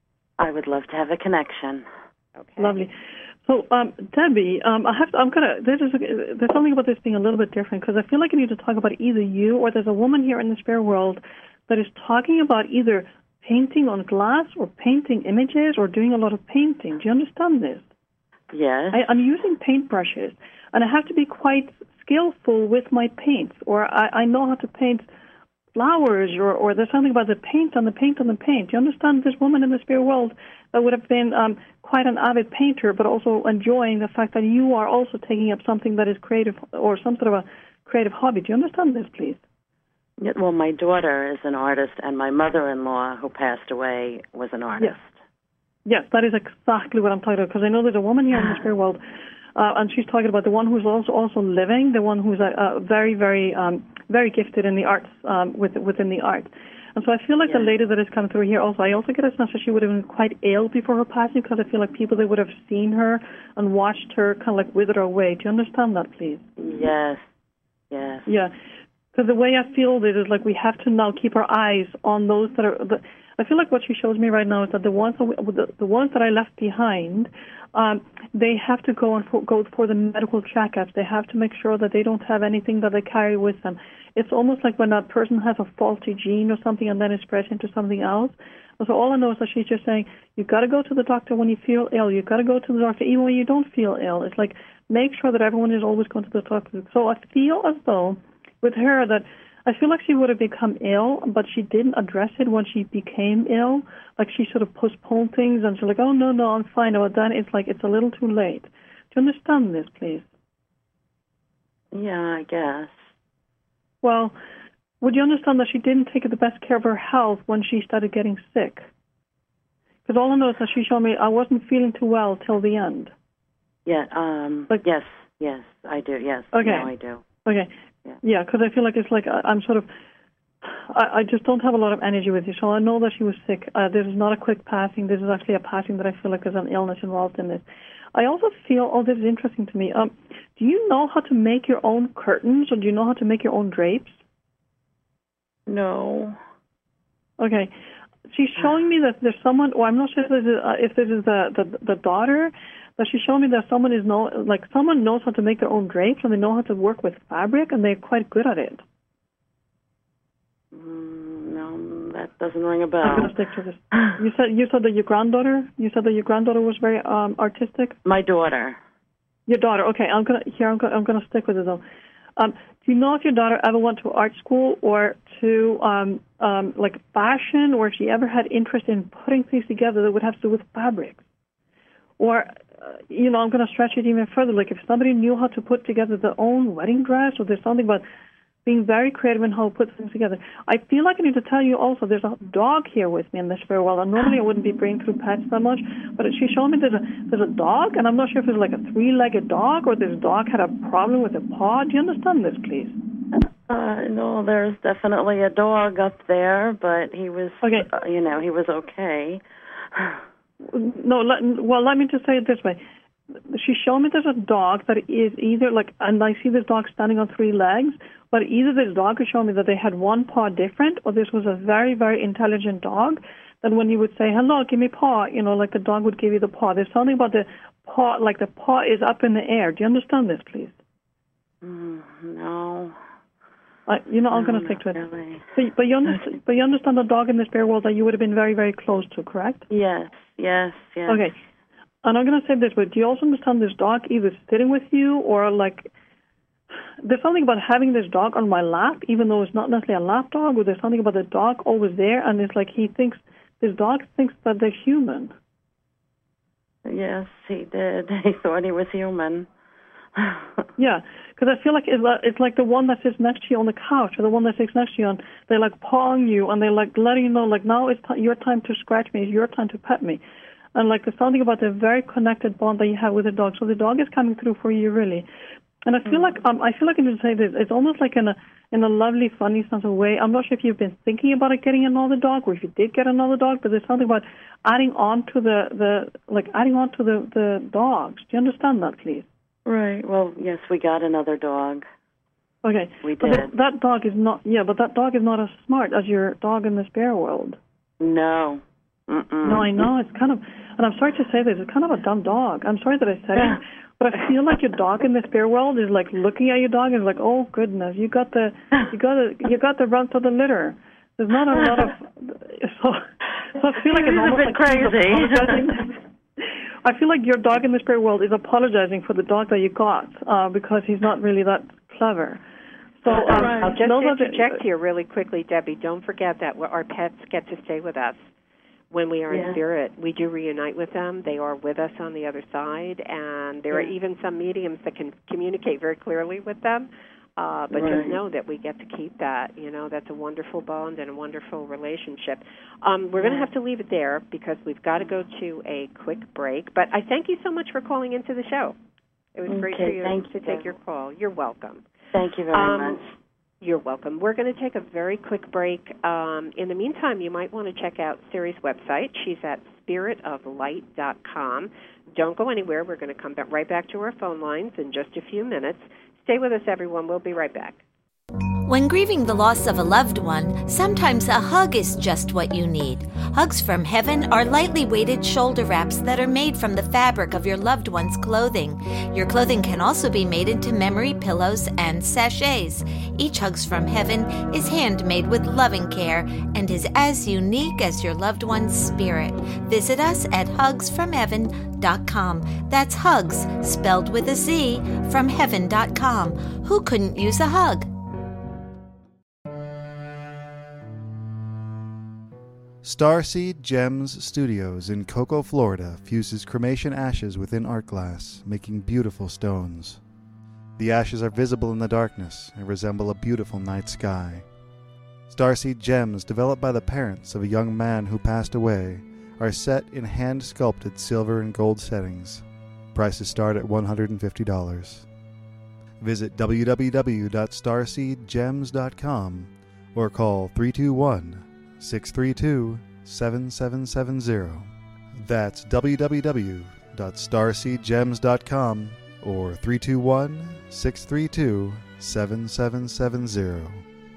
I would love to have a connection. Okay. Lovely. So, um, Debbie, um, I have to, I'm gonna. There's a, there's something about this being a little bit different, because I feel like I need to talk about either you or there's a woman here in the spirit world that is talking about either painting on glass or painting images or doing a lot of painting. Do you understand this? Yes. I, I'm using paintbrushes, and I have to be quite skillful with my paints, or I, I know how to paint flowers, or, or there's something about the paint on the paint on the paint. Do you understand this woman in the spirit world that would have been um, quite an avid painter, but also enjoying the fact that you are also taking up something that is creative or some sort of a creative hobby. Do you understand this, please? Yeah, well, my daughter is an artist, and my mother-in-law, who passed away, was an artist. Yes. Yes, that is exactly what I'm talking about, because I know there's a woman here in the spirit world, uh, and she's talking about the one who's also also living, the one who's uh, uh, very, very, um, very gifted in the arts, um, with, within the art. And so I feel like Yeah. the lady that is coming through here also, I also get a sense that she would have been quite ill before her passing, because I feel like people that would have seen her and watched her kind of like wither away. Do you understand that, please? Yes. Yes. Yeah. Because the way I feel it is like we have to now keep our eyes on those that are. The, I feel like what she shows me right now is that the ones that we, the, the ones that I left behind, um, they have to go and for, go for the medical checkups. They have to make sure that they don't have anything that they carry with them. It's almost like when a person has a faulty gene or something, and then it spreads into something else. And so all I know is that she's just saying, you've got to go to the doctor when you feel ill. You've got to go to the doctor even when you don't feel ill. It's like, make sure that everyone is always going to the doctor. So I feel as though with her that I feel like she would have become ill, but she didn't address it when she became ill. Like she sort of postponed things, and she's like, oh, no, no, I'm fine. But then it's like it's a little too late. Do you understand this, please? Yeah, I guess. Well, would you understand that she didn't take the best care of her health when she started getting sick? Because all I know is that she showed me I wasn't feeling too well till the end. Yeah, um, Like- yes, yes, I do, yes. Okay. Now I do. Okay. Yeah, because I feel like it's like I, I'm sort of, I, I just don't have a lot of energy with you. So I know that she was sick. Uh, this is not a quick passing. This is actually a passing that I feel like there's an illness involved in this. I also feel, oh, this is interesting to me. Um, do you know how to make your own curtains, or do you know how to make your own drapes? No. Okay. She's showing me that there's someone, or I'm not sure if this is, uh, if this is the, the, the daughter, but she's showing me that someone is know, like someone knows how to make their own drapes, and they know how to work with fabric, and they're quite good at it. Mm, no, that doesn't ring a bell. I'm going to stick to this. You said you said that your granddaughter. You said that your granddaughter was very um, artistic. My daughter. Your daughter. Okay, I'm gonna here. I'm gonna I'm gonna stick with it though. Um, do you know if your daughter ever went to art school or to um, um, like fashion, or if she ever had interest in putting things together that would have to do with fabrics? Or, uh, you know, I'm going to stretch it even further. Like if somebody knew how to put together their own wedding dress, or there's something about being very creative in how to put things together. I feel like I need to tell you also there's a dog here with me in this very well. And normally I wouldn't be bringing through pets that much, but she's showing me there's a there's a dog, and I'm not sure if it's like a three-legged dog or this dog had a problem with a paw. Do you understand this, please? Uh, no, there's definitely a dog up there, but he was, okay. uh, you know, he was okay. No, let, well, let me just say it this way. She showed me there's a dog that is either like, and I see this dog standing on three legs, but either this dog is showing me that they had one paw different, or this was a very, very intelligent dog that when you would say, hello, give me paw, you know, like the dog would give you the paw. There's something about the paw, like the paw is up in the air. Do you understand this, please? Mm, no. Uh, you know, I'm no, going to stick to it. Really. So, but, you understand, but you understand the dog in the spirit world that you would have been very, very close to, correct? Yes, yes, yes. Okay. and I'm going to say this, but do you also understand this dog either sitting with you or like, there's something about having this dog on my lap, even though it's not necessarily a lap dog, or there's something about the dog always there, and it's like he thinks, this dog thinks that they're human. Yes, he did. He thought he was human. Yeah, because I feel like it's like, it's like the one that sits next to you on the couch, or the one that sits next to you, and they like pawing you, and they like letting you know, like, now it's t- your time to scratch me, it's your time to pet me. And like there's something about the very connected bond that you have with the dog. So the dog is coming through for you, really. And I feel mm. like um, I feel like I can say this. It's almost like in a in a lovely, funny sense of way. I'm not sure if you've been thinking about it, getting another dog, or if you did get another dog. But there's something about adding on to the, the like adding on to the, the dogs. Do you understand that, please? Right. Well, yes, we got another dog. Okay. We but did. That, that dog is not. Yeah, but that dog is not as smart as your dog in the spare world. No. Mm-mm. No, I know. It's kind of, and I'm sorry to say this, it's kind of a dumb dog. I'm sorry that I said it, but I feel like your dog in the spare world is like looking at your dog and is like, oh goodness, you got the, you got the, you got the runt of the litter. There's not a lot of, so, so I feel like it's almost a bit like crazy. I feel like your dog in the spare world is apologizing for the dog that you got uh, because he's not really that clever. So um, right. I'll just interject here really quickly, Debbie. Don't forget that our pets get to stay with us. When we are yeah. in spirit, we do reunite with them. They are with us on the other side, and there yeah. are even some mediums that can communicate very clearly with them. Uh, but right. just know that we get to keep that. You know, that's a wonderful bond and a wonderful relationship. Um, we're yeah. going to have to leave it there because we've got to go to a quick break. But I thank you so much for calling into the show. It was okay, great for you thank to you. take your call. You're welcome. Thank you very um, much. You're welcome. We're going to take a very quick break. Um, in the meantime, you might want to check out Siri's website. She's at spirit of light dot com. Don't go anywhere. We're going to come back right back to our phone lines in just a few minutes. Stay with us, everyone. We'll be right back. When grieving the loss of a loved one, sometimes a hug is just what you need. Hugs from Heaven are lightly weighted shoulder wraps that are made from the fabric of your loved one's clothing. Your clothing can also be made into memory pillows and sachets. Each Hugs from Heaven is handmade with loving care and is as unique as your loved one's spirit. Visit us at hugs from heaven dot com. That's hugs, spelled with a Z, from heaven dot com. Who couldn't use a hug? Starseed Gems Studios in Cocoa, Florida fuses cremation ashes within art glass, making beautiful stones. The ashes are visible in the darkness and resemble a beautiful night sky. Starseed Gems, developed by the parents of a young man who passed away, are set in hand-sculpted silver and gold settings. Prices start at one hundred fifty dollars. Visit w w w dot starseed gems dot com or call three two one, six three two, seven seven seven zero. That's w w w dot starseed gems dot com or three two one, six three two, seven seven seven zero.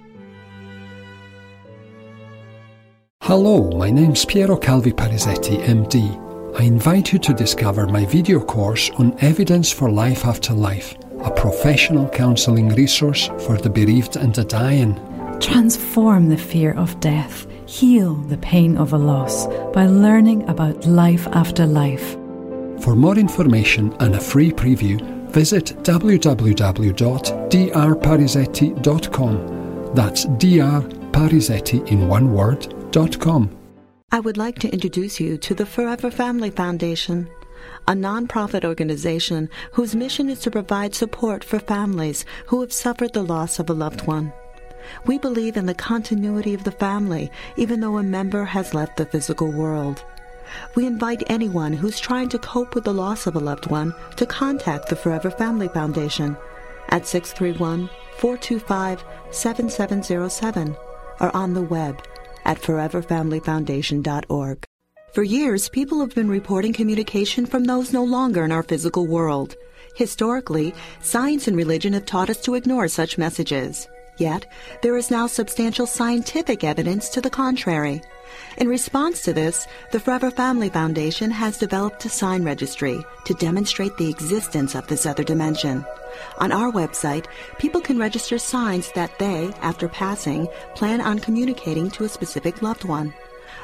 Hello, my name's Piero Calvi Parisetti, M D. I invite you to discover my video course on Evidence for Life After Life, a professional counselling resource for the bereaved and the dying. Transform the fear of death. Heal the pain of a loss by learning about life after life. For more information and a free preview, visit w w w dot d r parisetti dot com. That's D R Parisetti in one word, dot com. I would like to introduce you to the Forever Family Foundation, a nonprofit organization whose mission is to provide support for families who have suffered the loss of a loved one. We believe in the continuity of the family, even though a member has left the physical world. We invite anyone who's trying to cope with the loss of a loved one to contact the Forever Family Foundation at six three one, four two five, seven seven zero seven or on the web at forever family foundation dot org. For years, people have been reporting communication from those no longer in our physical world. Historically, science and religion have taught us to ignore such messages. Yet, there is now substantial scientific evidence to the contrary. In response to this, the Forever Family Foundation has developed a sign registry to demonstrate the existence of this other dimension. On our website, people can register signs that they, after passing, plan on communicating to a specific loved one.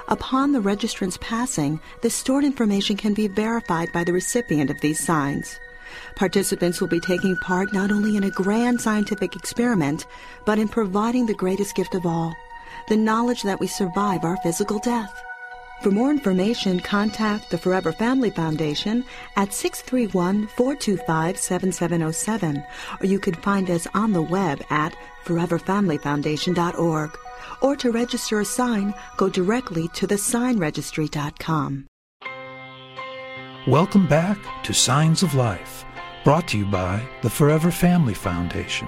Upon the registrant's passing, the stored information can be verified by the recipient of these signs. Participants will be taking part not only in a grand scientific experiment, but in providing the greatest gift of all, the knowledge that we survive our physical death. For more information, contact the Forever Family Foundation at six three one, four two five, seven seven zero seven, or you can find us on the web at forever family foundation dot org. Or to register a sign, go directly to the sign registry dot com. Welcome back to Signs of Life, brought to you by the Forever Family Foundation.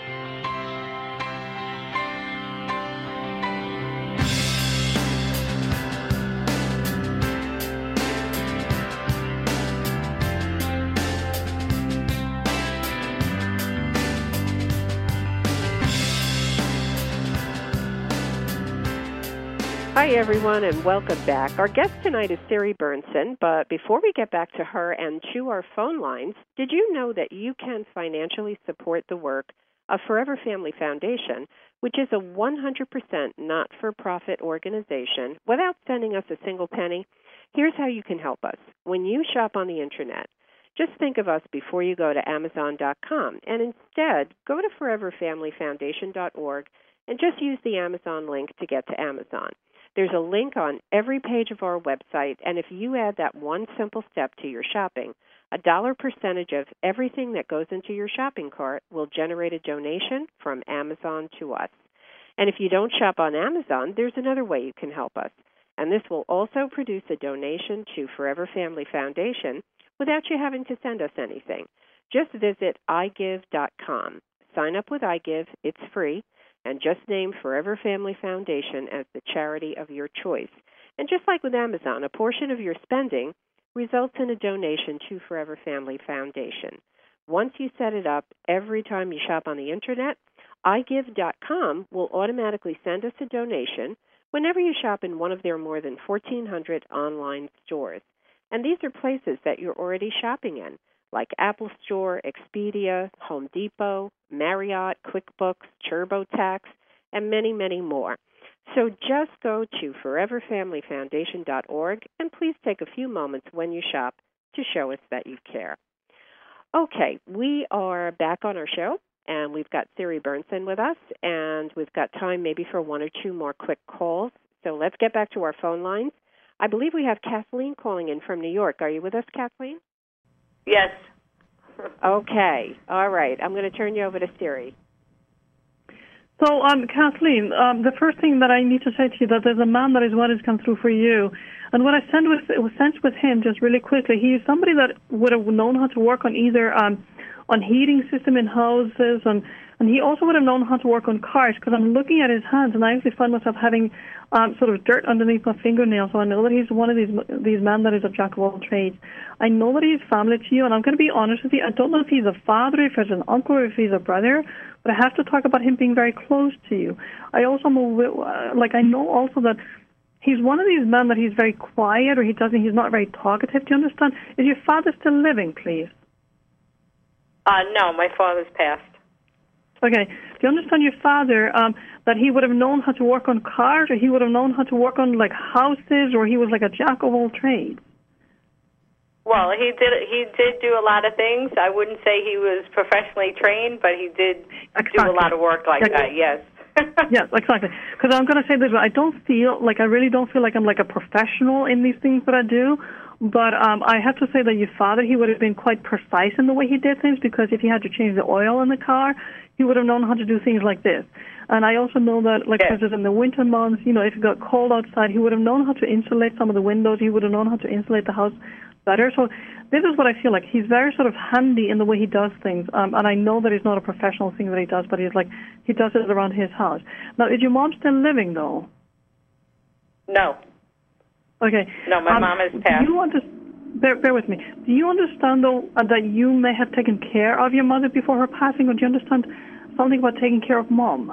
Hi, everyone, and welcome back. Our guest tonight is Siri Bernson, but before we get back to her and to our phone lines, did you know that you can financially support the work of Forever Family Foundation, which is a one hundred percent not-for-profit organization, without sending us a single penny? Here's how you can help us. When you shop on the Internet, just think of us before you go to amazon dot com, and instead go to forever family foundation dot org and just use the Amazon link to get to Amazon. There's a link on every page of our website, and if you add that one simple step to your shopping, a dollar percentage of everything that goes into your shopping cart will generate a donation from Amazon to us. And if you don't shop on Amazon, there's another way you can help us, and this will also produce a donation to Forever Family Foundation without you having to send us anything. Just visit i give dot com. Sign up with iGive. It's free. And just name Forever Family Foundation as the charity of your choice. And just like with Amazon, a portion of your spending results in a donation to Forever Family Foundation. Once you set it up, every time you shop on the Internet, i give dot com will automatically send us a donation whenever you shop in one of their more than fourteen hundred online stores. And these are places that you're already shopping in, like Apple Store, Expedia, Home Depot, Marriott, QuickBooks, TurboTax, and many, many more. So just go to forever family foundation dot org and please take a few moments when you shop to show us that you care. Okay, we are back on our show, and we've got Siri Bernson with us, and we've got time maybe for one or two more quick calls. So let's get back to our phone lines. I believe we have Kathleen calling in from New York. Are you with us, Kathleen? Yes. Okay. All right. I'm going to turn you over to Siri. So, um, Kathleen, um, the first thing that I need to say to you that there's a man that is what has come through for you. And what I sent with, was sent with him just really quickly, he's somebody that would have known how to work on either um, on heating system in houses, and, and he also would have known how to work on cars, because I'm looking at his hands, and I actually find myself having um, sort of dirt underneath my fingernails, so I know that he's one of these these men that is a jack of all trades. I know that he's family to you, and I'm going to be honest with you, I don't know if he's a father, if he's an uncle, or if he's a brother, but I have to talk about him being very close to you. I also know, uh, like, I know also that he's one of these men that he's very quiet, or he doesn't, he's not very talkative. Do you understand? Is your father still living, please? Uh, no, my father's passed. Okay. Do you understand your father, um, that he would have known how to work on cars, or he would have known how to work on, like, houses, or he was like a jack of all trades? Well, he did he did do a lot of things. I wouldn't say he was professionally trained, but he did exactly. do a lot of work like yeah. that, yes. Yes, exactly. Because I'm going to say this, I don't feel, like, I really don't feel like I'm like a professional in these things that I do. But um, I have to say that your father, he would have been quite precise in the way he did things, because if he had to change the oil in the car, he would have known how to do things like this. And I also know that, like, yes. in the winter months, you know, if it got cold outside, he would have known how to insulate some of the windows. He would have known how to insulate the house better. So this is what I feel like. He's very sort of handy in the way he does things. Um, and I know that it's not a professional thing that he does, but he's like, he does it around his house. Now, is your mom still living, though? No. Okay. No, my um, mom is passed. Do you under- bear, bear with me. Do you understand, though, uh, that you may have taken care of your mother before her passing, or do you understand something about taking care of mom?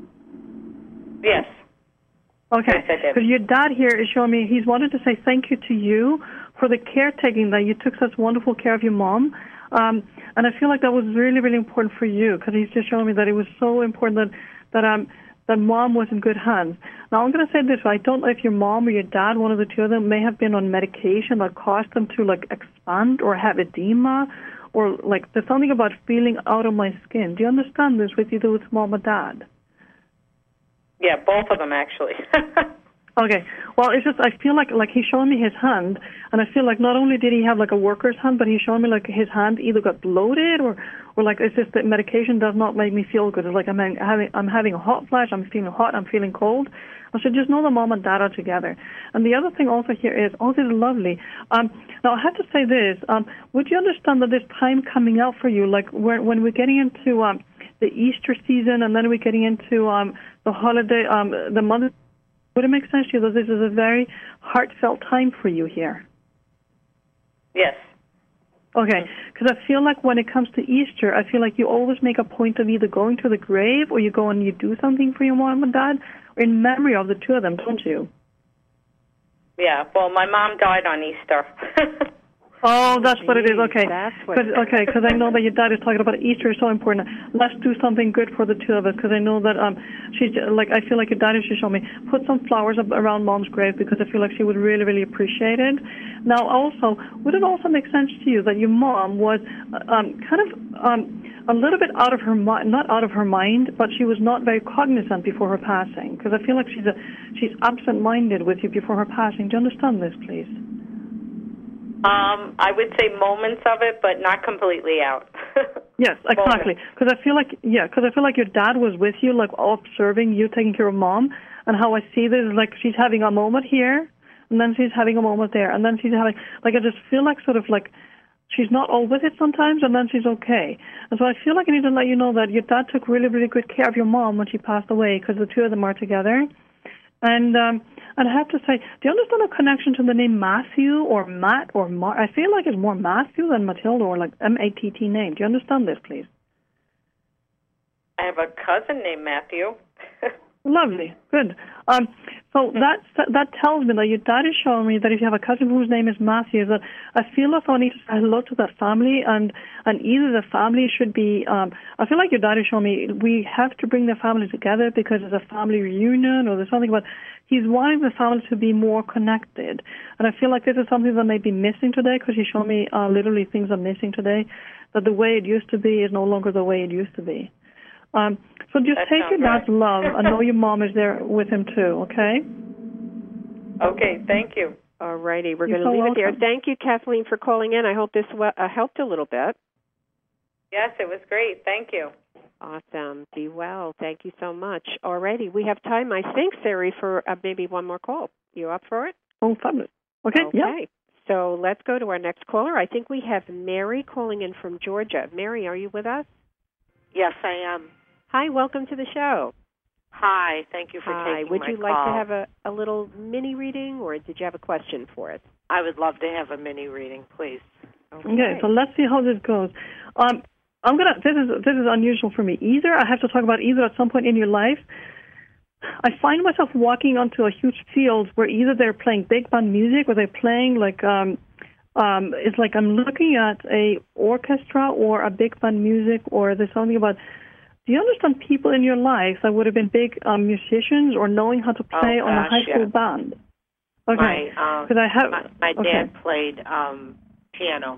Yes. Okay. Because your dad here is showing me he's wanted to say thank you to you for the caretaking, that you took such wonderful care of your mom. Um, and I feel like that was really, really important for you, because he's just showing me that it was so important that, that um, that mom was in good hands. Now, I'm going to say this. I don't know if your mom or your dad, one of the two of them, may have been on medication that caused them to, like, expand or have edema, or, like, there's something about feeling out of my skin. Do you understand this with either with mom or dad? Yeah, both of them, actually. Okay. Well, it's just, I feel like, like he's showing me his hand, and I feel like not only did he have, like, a worker's hand, but he's showing me, like, his hand either got bloated or, or like, it's just that medication does not make me feel good. It's like I'm having, I'm having a hot flash, I'm feeling hot, I'm feeling cold. I should just know the mom and dad are together. And the other thing also here is, oh, this is lovely. Um, now, I have to say this. Um, would you understand that this time coming out for you, like, when, when we're getting into um, the Easter season, and then we're getting into um, the holiday, um, the month, would it make sense to you that this is a very heartfelt time for you here? Yes. Okay, because I feel like when it comes to Easter, I feel like you always make a point of either going to the grave or you go and you do something for your mom and dad, or in memory of the two of them, don't you? Yeah, well, my mom died on Easter. Oh, that's Jeez, what it is. Okay. That's what Cause, okay, because I know that your dad is talking about Easter is so important. Let's do something good for the two of us, because I know that um, she's like, I feel like your dad is just showing me, put some flowers up around mom's grave, because I feel like she would really, really appreciate it. Now, also, would it also make sense to you that your mom was um, kind of um, a little bit out of her mind, not out of her mind, but she was not very cognizant before her passing? Because I feel like she's a, she's absent-minded with you before her passing. Do you understand this, please? Um, I would say moments of it, but not completely out. Yes, exactly. Because I feel like, yeah, because I feel like your dad was with you, like observing you taking care of mom, and how I see this is like she's having a moment here, and then she's having a moment there, and then she's having, like I just feel like sort of like she's not all with it sometimes, and then she's okay. And so I feel like I need to let you know that your dad took really, really good care of your mom when she passed away, because the two of them are together. And um, and I have to say, do you understand a connection to the name Matthew or Matt or Mar? I feel like it's more Matthew than Matilda, or like M A T T name. Do you understand this, please? I have a cousin named Matthew. Lovely, good. Um, so that that tells me that your dad is showing me that if you have a cousin whose name is Matthew, that I feel like I need to say hello to that family, and and either the family should be. Um, I feel like your dad is showing me we have to bring the family together because it's a family reunion, or there's something about. He's wanting the family to be more connected, and I feel like this is something that may be missing today, because he's showing me uh, literally things are missing today. That the way it used to be is no longer the way it used to be. Um, so just that take your dad's right. love and know your mom is there with him too, okay? Okay, thank you. All righty, we're You're going to so leave it there. welcome. Thank you, Kathleen, for calling in. I hope this uh, helped a little bit. Yes, it was great. Thank you. Awesome. Be well. Thank you so much. All righty, we have time, I think, Sari, for uh, maybe one more call. You up for it? Oh, fabulous. Okay, okay. yeah. So let's go to our next caller. I think we have Mary calling in from Georgia. Mary, are you with us? Yes, I am. Hi, welcome to the show. Hi, thank you for Hi. taking Would my you call. like to have a, a little mini reading, or did you have a question for us? I would love to have a mini reading, please. Okay, Okay, so let's see how this goes. Um, I'm gonna. This is this is unusual for me. Either I have to talk about either at some point in your life. I find myself walking onto a huge field where either they're playing big band music or they're playing like um, um, it's like I'm looking at a orchestra or a big band music, or there's something about. Do you understand people in your life that would have been big um, musicians or knowing how to play oh, on a gosh, high school yeah. band? Okay, My, um, I have my, my okay. dad played um, piano.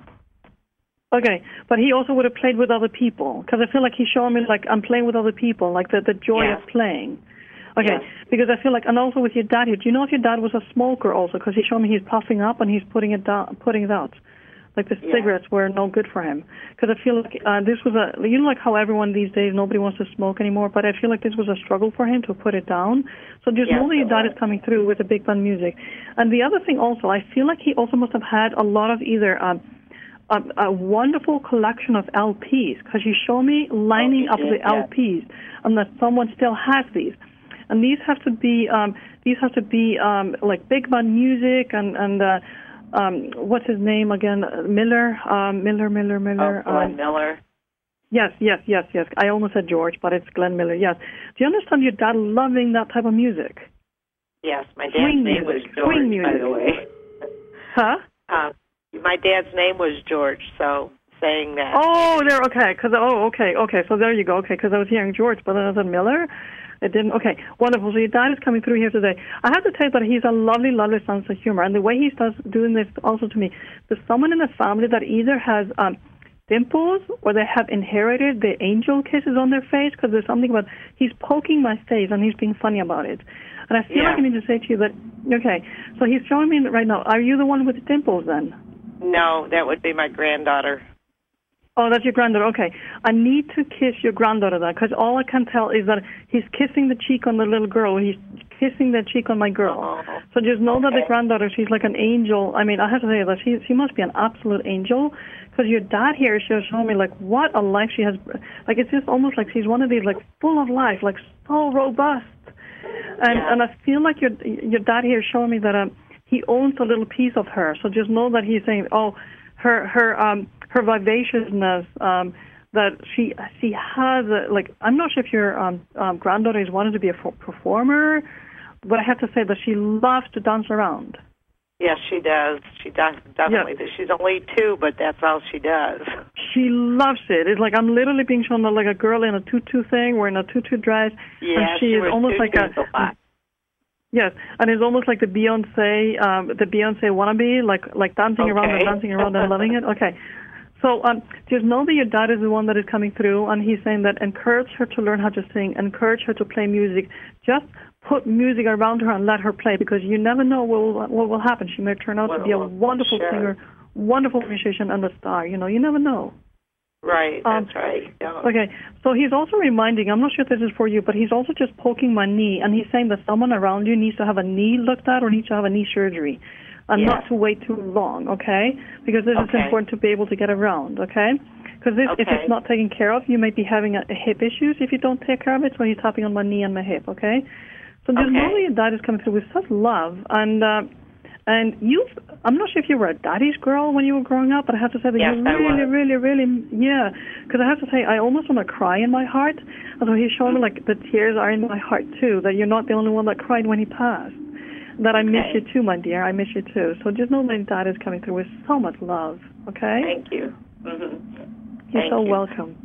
Okay, but he also would have played with other people, because I feel like he's showing me like I'm playing with other people, like the the joy Yes. of playing. Okay, Yes. because I feel like, and also with your dad here. Do you know if your dad was a smoker also? Because he showed me he's puffing up and he's putting it down, putting it out. Like the Yeah. cigarettes were no good for him. Because I feel like uh, this was a, you know, like how everyone these days nobody wants to smoke anymore. But I feel like this was a struggle for him to put it down. So just Yes, know that your it dad was. is coming through with the big band music. And the other thing also, I feel like he also must have had a lot of either. Um, A, a wonderful collection of L Ps, because you show me lining Oh, up he the did, yeah. L Ps, and that someone still has these, and these have to be um, these have to be um, like big band music and and uh, um, what's his name again? Miller, um, Miller, Miller, Miller. Oh, Glenn um, Miller. Yes, yes, yes, yes. I almost said George, but it's Glenn Miller. Yes. Do you understand your dad loving that type of music? Yes, my dad's Swing name music, was George, swing by music. the way. Huh? Uh, my dad's name was George, so saying that. Oh, there. Okay, because oh, okay, okay. So there you go. Okay, because I was hearing George, but then I said Miller. It didn't? Okay, wonderful. So your dad is coming through here today. I have to tell you that he's a lovely, lovely sense of humor. And the way he starts doing this also to me, there's someone in the family that either has um, dimples or they have inherited the angel kisses on their face, because there's something about, he's poking my face and he's being funny about it. And I feel Yeah. like I need to say to you that, okay, so he's showing me right now, are you the one with the dimples then? No, that would be my granddaughter. Oh, that's your granddaughter. Okay. I need to kiss your granddaughter then, because all I can tell is that he's kissing the cheek on the little girl. He's kissing the cheek on my girl. Oh, So just know that the okay. granddaughter, she's like an angel. I mean, I have to tell you that she, she must be an absolute angel, because your dad here is just showing me, like, what a life she has. Like, it's just almost like she's one of these, like, full of life, like, so robust. And Yeah. and I feel like your your dad here is showing me that um, he owns a little piece of her. So just know that he's saying, oh, her her um her vivaciousness, um, that she she has a, like, I'm not sure if your um, um granddaughter is wanting to be a f- performer, but I have to say that she loves to dance around. Yes, she does. She does definitely. Yeah. She's only two, but that's all she does. She loves it. It's like I'm literally being shown like a girl in a tutu thing, wearing a tutu dress, Yeah, and she is wears almost like a, tutus a lot. yes, and it's almost like the Beyonce, um, the Beyonce wannabe, like like dancing around and Okay. dancing around and loving it. Okay, so um, just know that your dad is the one that is coming through, and he's saying that encourage her to learn how to sing, encourage her to play music. Just put music around her and let her play, because you never know what will, what will happen. She may turn out What to be a will- wonderful sure. singer, wonderful musician, and a star. You know, you never know. Right, Um, that's right. Yeah. Okay, so he's also reminding, I'm not sure if this is for you, but he's also just poking my knee, and he's saying that someone around you needs to have a knee looked at or needs to have a knee surgery, and Yeah. not to wait too long, okay? Because this is Okay. important to be able to get around, okay? Because if Okay. it's not taken care of, you might be having a, a hip issues if you don't take care of it, so he's tapping on my knee and my hip, okay? So just know Okay. that your dad is coming through with such love, and uh, and you, I'm not sure if you were a daddy's girl when you were growing up, but I have to say that Yes, you I really, was. really, really, yeah. Because I have to say, I almost want to cry in my heart. Although he's showing me like the tears are in my heart too. That you're not the only one that cried when he passed. That I miss you Okay. too, my dear. I miss you too. So just know that your dad is coming through with so much love. Okay. Thank you. hmm You're Thank so you. welcome.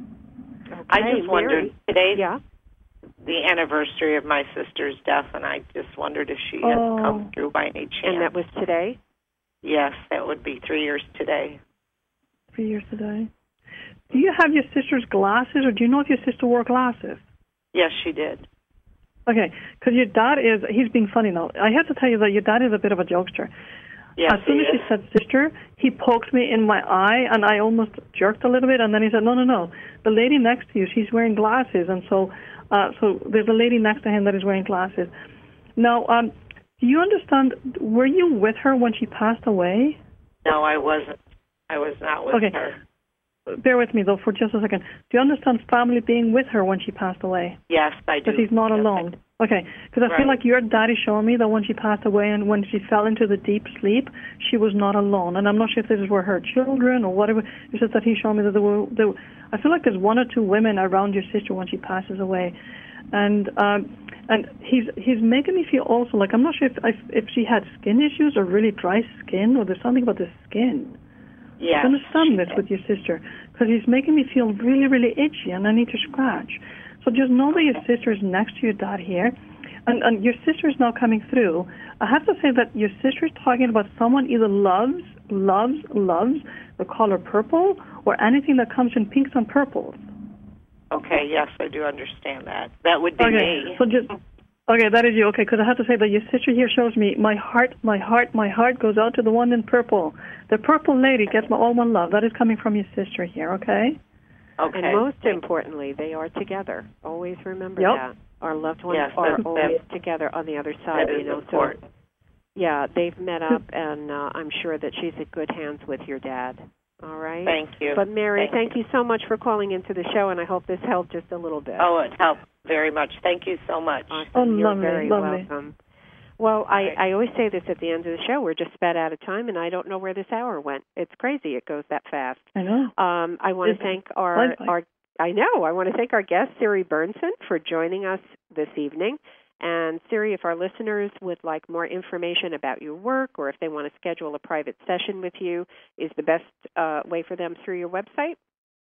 I Hey, just wondered, Mary. today's Yeah. the anniversary of my sister's death, and I just wondered if she had Oh. come through by any chance. And that was today? Yes, that would be three years today. Three years today. Do you have your sister's glasses, or do you know if your sister wore glasses? Yes, she did. Okay, because your dad is, he's being funny now. I have to tell you that your dad is a bit of a jokester. Yes, as soon he as she is. said sister, he poked me in my eye, and I almost jerked a little bit, and then he said, no, no, no. The lady next to you, she's wearing glasses, and so uh, so there's a lady next to him that is wearing glasses. Now, um, do you understand, were you with her when she passed away? No, I wasn't. I was not with Okay. her. Bear with me, though, for just a second. Do you understand family being with her when she passed away? Yes, I do. Because he's not Yes, alone. Okay, because I Right. feel like your dad is showing me that when she passed away and when she fell into the deep sleep, she was not alone. And I'm not sure if this were her children or whatever. It's just that he's showing me that there were, there were, I feel like there's one or two women around your sister when she passes away. And um, and he's he's making me feel also like, I'm not sure if, if, if she had skin issues or really dry skin, or there's something about the skin. Yes, I understand this did. with your sister, because he's making me feel really, really itchy, and I need to scratch. So just know that your sister is next to your dad here, and, and your sister is now coming through. I have to say that your sister is talking about someone either loves, loves, loves the color purple, or anything that comes in pinks and purples. Okay, yes, I do understand that. That would be Okay, me. so just okay, that is you. Okay, because I have to say that your sister here shows me my heart, my heart, my heart goes out to the one in purple. The purple lady gets my all my love. That is coming from your sister here. Okay. Okay. And most importantly, they are together. Always remember Yep. that. Our loved ones Yes, are that's- always that's- together on the other side, That you is know. important. So yeah, they've met up, and uh, I'm sure that she's in good hands with your dad. All right. Thank you. But Mary, Thank thank you so much for calling into the show, and I hope this helped just a little bit. Oh, it helped very much. Thank you so much. Awesome. Oh, You're lovely, very lovely. welcome. Well, I, Right. I always say this at the end of the show. We're just sped out of time, and I don't know where this hour went. It's crazy. It goes that fast. I know. Um, I want It's to thank our, flies by. our I know. I want to thank our guest, Siri Burnson, for joining us this evening. And Siri, if our listeners would like more information about your work, or if they want to schedule a private session with you, is the best uh, way for them through your website?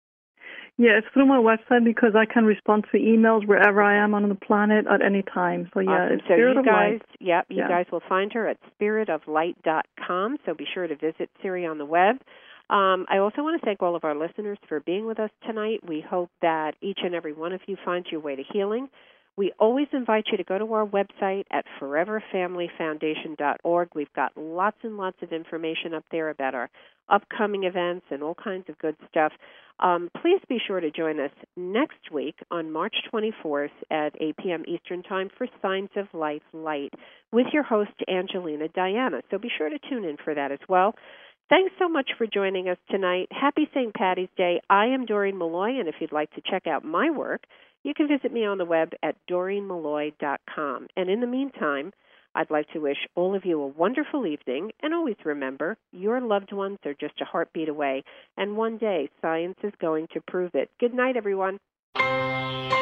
Yeah, it's through my website because I can respond to emails wherever I am on the planet at any time. So, yeah, awesome. it's so Spirit you of guys, Light. Yep, you yeah. guys will find her at spirit of light dot com, so be sure to visit Siri on the web. Um, I also want to thank all of our listeners for being with us tonight. We hope that each and every one of you finds your way to healing. We always invite you to go to our website at forever family foundation dot org. We've got lots and lots of information up there about our upcoming events and all kinds of good stuff. Um, please be sure to join us next week on March twenty-fourth at eight p.m. Eastern Time for Signs of Life Light with your host, Angelina Diana. So be sure to tune in for that as well. Thanks so much for joining us tonight. Happy Saint Patty's Day. I am Doreen Malloy, and if you'd like to check out my work, you can visit me on the web at doreen malloy dot com. And in the meantime, I'd like to wish all of you a wonderful evening, and always remember, your loved ones are just a heartbeat away, and one day science is going to prove it. Good night, everyone.